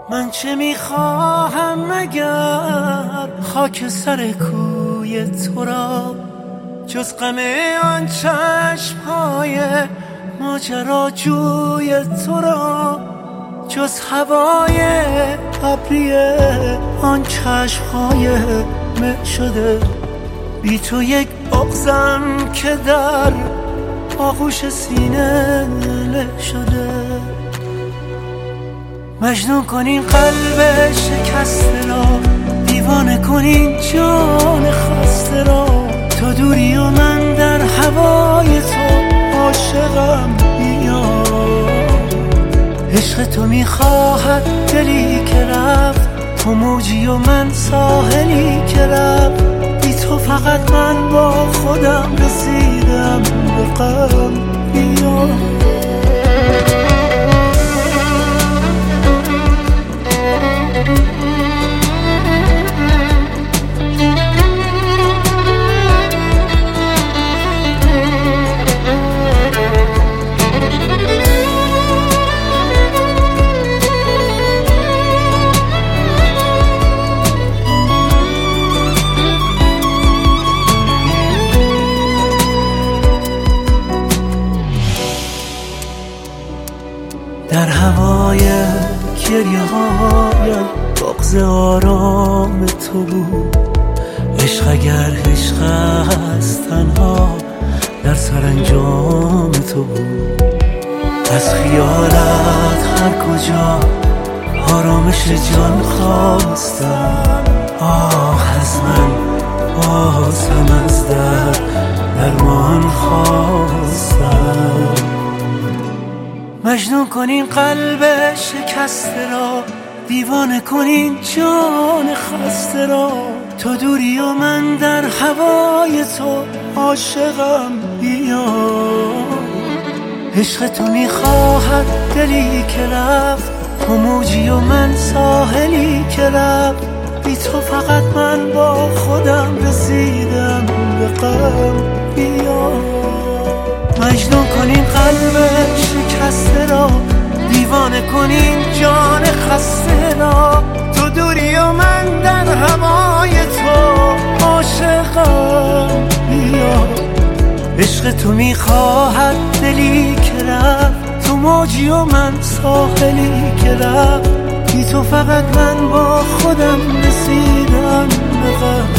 من چه میخواهم مگر خاک سر کوی تو را، جز غم آن چشم‌های ماجراجوی تو را، جز هوای ابری آن چشم‌های مه شده. بی تو یک بغضم که در آغوش سینه له شده. مجنون کنین قلب شکسته را، دیوانه کنین جان خسته را. تو دوری و من در هوای تو عاشقم بیا. عشق تو میخواهد دلی که رفت، تو موجی و من ساحلی که رفت. بی تو فقط من با خودم رسیدم به غم بیا. در هوای گریه هایم بغض آرام تو بود. عشق اگر عشق است تنها در سرانجام تو بود. از خیالت هر کجا آرامش جان خواستم. آه از من باز هم از درمان خواستم. مجنون کنین قلب شکسته را، دیوانه کنین جان خسته را. تو دوری و من در هوای تو عاشقم بیا. عشق تو میخواهد دلی که رفت، تو موجی و من ساحلی که رفت. بی تو فقط من با خودم رسیدم به غم بیا. مجنون کنین قلب شکسته را، دیوانه کنین جان خسته را. تو دوری و من در هوای تو عاشقم بیا. عشق تو میخواهد دلی که رفت، تو موجی و من ساحلی که رفت. بی تو فقط من با خودم رسیدم به غم